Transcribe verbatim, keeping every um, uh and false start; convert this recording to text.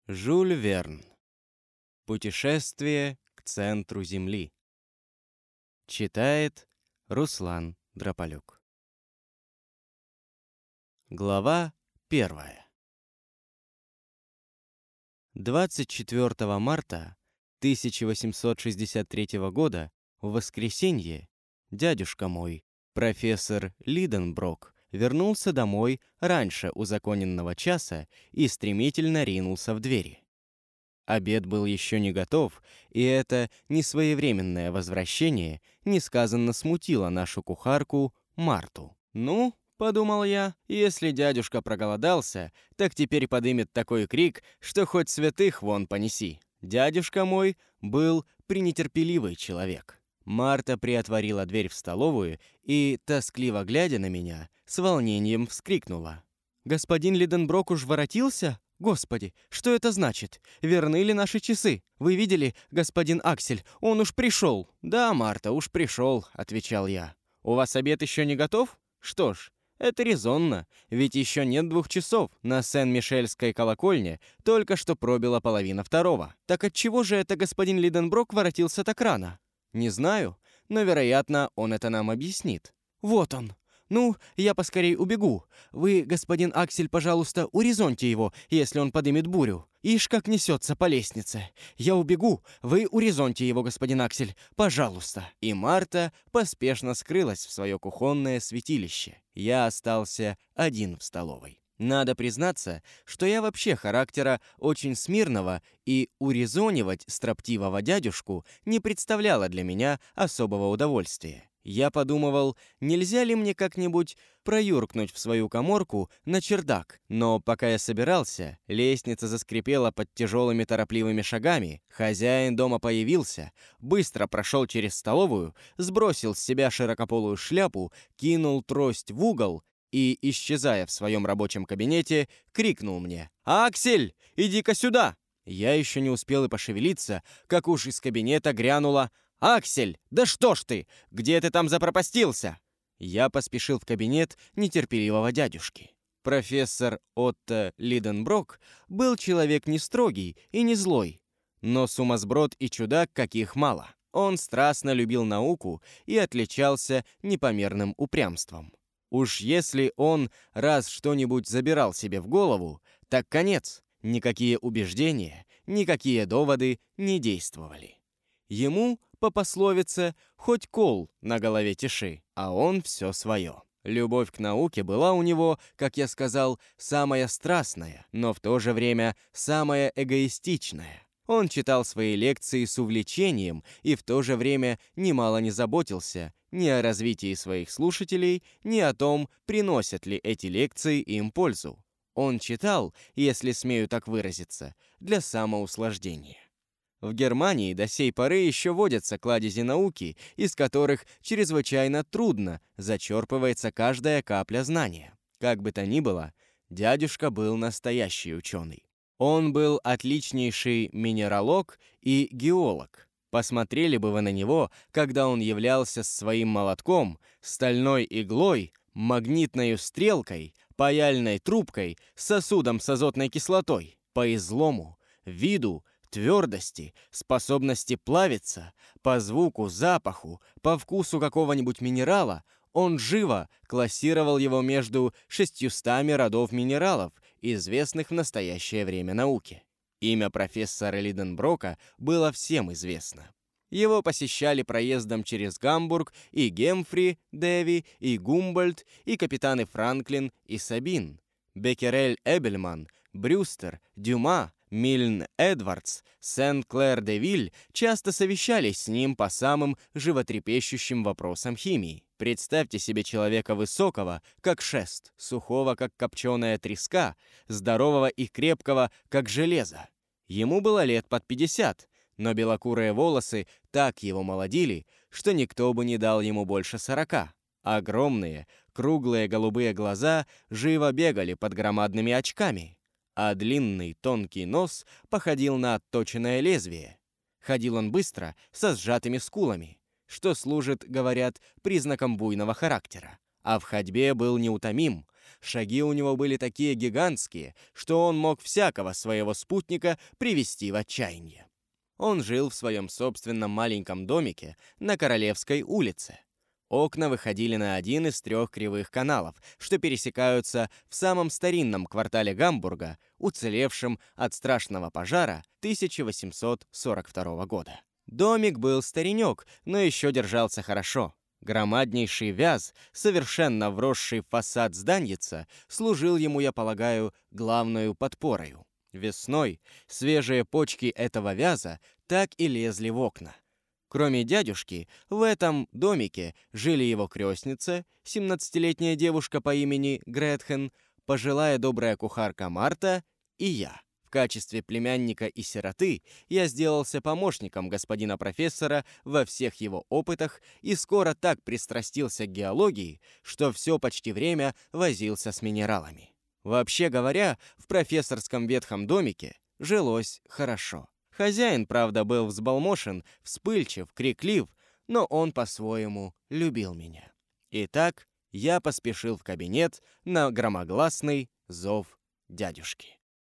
Жюль Верн. Путешествие к центру Земли. Читает Руслан Дрополюк. Глава первая. двадцать четвёртого марта тысяча восемьсот шестьдесят третьего года, в воскресенье, дядюшка мой, профессор Лиденброк, вернулся домой раньше узаконенного часа и стремительно ринулся в двери. Обед был еще не готов, и это несвоевременное возвращение несказанно смутило нашу кухарку Марту. «Ну, — подумал я, — если дядюшка проголодался, так теперь подымет такой крик, что хоть святых вон понеси». Дядюшка мой был пренетерпеливый человек. Марта приотворила дверь в столовую и, тоскливо глядя на меня, с волнением вскрикнула: «Господин Лиденброк уж воротился? Господи, что это значит? Верны ли наши часы? Вы видели, господин Аксель, он уж пришел». «Да, Марта, уж пришел», — отвечал я. «У вас обед еще не готов? Что ж, это резонно, ведь еще нет двух часов. На Сен-Мишельской колокольне только что пробила половина второго. Так отчего же это господин Лиденброк воротился так рано? Не знаю, но, вероятно, он это нам объяснит». «Вот он. Ну, я поскорей убегу. Вы, господин Аксель, пожалуйста, урезоньте его, если он подымет бурю. Ишь, как несется по лестнице. Я убегу, вы урезоньте его, господин Аксель, пожалуйста». И Марта поспешно скрылась в свое кухонное святилище. Я остался один в столовой. Надо признаться, что я вообще характера очень смирного, и урезонивать строптивого дядюшку не представляло для меня особого удовольствия. Я подумывал, нельзя ли мне как-нибудь проюркнуть в свою каморку на чердак, но пока я собирался, лестница заскрипела под тяжелыми торопливыми шагами, хозяин дома появился, быстро прошел через столовую, сбросил с себя широкополую шляпу, кинул трость в угол и, исчезая в своем рабочем кабинете, крикнул мне: «Аксель, иди-ка сюда!» Я еще не успел и пошевелиться, как уж из кабинета грянуло: «Аксель, да что ж ты? Где ты там запропастился?» Я поспешил в кабинет нетерпеливого дядюшки. Профессор Отто Лиденброк был человек не строгий и не злой, но сумасброд и чудак каких мало. Он страстно любил науку и отличался непомерным упрямством. Уж если он раз что-нибудь забирал себе в голову, так конец. Никакие убеждения, никакие доводы не действовали. Ему, по пословице, хоть кол на голове тиши, а он все свое. Любовь к науке была у него, как я сказал, самая страстная, но в то же время самая эгоистичная. Он читал свои лекции с увлечением и в то же время немало не заботился ни о развитии своих слушателей, ни о том, приносят ли эти лекции им пользу. Он читал, если смею так выразиться, для самоуслаждения. В Германии до сей поры еще водятся кладези науки, из которых чрезвычайно трудно зачерпывается каждая капля знания. Как бы то ни было, дядюшка был настоящий ученый. Он был отличнейший минералог и геолог. Посмотрели бы вы на него, когда он являлся с своим молотком, стальной иглой, магнитной стрелкой, паяльной трубкой, сосудом с азотной кислотой. По излому, виду, твердости, способности плавиться, по звуку, запаху, по вкусу какого-нибудь минерала, он живо классировал его между шестьюстами родов минералов, известных в настоящее время науке. Имя профессора Лиденброка было всем известно. Его посещали проездом через Гамбург и Гемфри, Дэви, и Гумбольдт, и капитаны Франклин и Сабин. Беккерель Эбельман, Брюстер, Дюма, Мильн Эдвардс, Сен-Клэр-де-Виль часто совещались с ним по самым животрепещущим вопросам химии. Представьте себе человека высокого, как шест, сухого, как копченая треска, здорового и крепкого, как железо. Ему было лет под пятьдесят, но белокурые волосы так его молодили, что никто бы не дал ему больше сорока. Огромные, круглые голубые глаза живо бегали под громадными очками, а длинный тонкий нос походил на отточенное лезвие. Ходил он быстро, со сжатыми скулами, что служит, говорят, признаком буйного характера. а в ходьбе был неутомим. Шаги у него были такие гигантские, что он мог всякого своего спутника привести в отчаяние. Он жил в своем собственном маленьком домике на Королевской улице. Окна выходили на один из трех кривых каналов, что пересекаются в самом старинном квартале Гамбурга, уцелевшем от страшного пожара тысяча восемьсот сорок второго года. Домик был старенек, но еще держался хорошо. Громаднейший вяз, совершенно вросший в фасад зданьица, служил ему, я полагаю, главною подпорою. Весной свежие почки этого вяза так и лезли в окна. Кроме дядюшки, в этом домике жили его крестница, семнадцатилетняя девушка по имени Гретхен, пожилая добрая кухарка Марта и я. В качестве племянника и сироты я сделался помощником господина профессора во всех его опытах и скоро так пристрастился к геологии, что все почти время возился с минералами. Вообще говоря, в профессорском ветхом домике жилось хорошо. Хозяин, правда, был взбалмошен, вспыльчив, криклив, но он по-своему любил меня. Итак, я поспешил в кабинет на громогласный зов дядюшки.